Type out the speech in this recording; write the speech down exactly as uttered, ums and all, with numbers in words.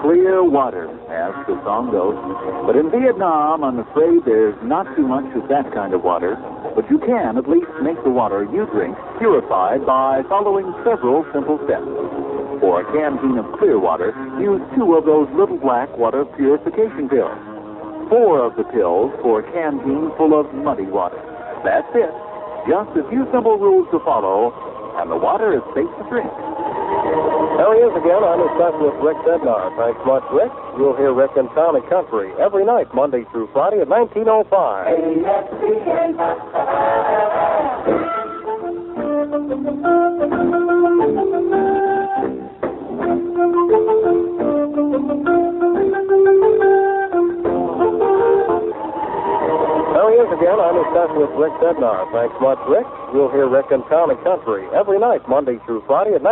clear water, as the song goes. But in Vietnam, I'm afraid there's not too much of that kind of water. But you can at least make the water you drink purified by following several simple steps. For a canteen of clear water, use two of those little black water purification pills. Four of the pills for a canteen full of muddy water. That's it. Just a few simple rules to follow, and the water is safe to drink. There he is again. I'm in touch with Rick Bednar. Thanks much, Rick. You'll hear Rick in Town and Country every night, Monday through Friday at nineteen oh five. There he is again. I'm in touch with Rick Bednar. Thanks much, Rick. You'll hear Rick in Town and Country every night, Monday through Friday at night.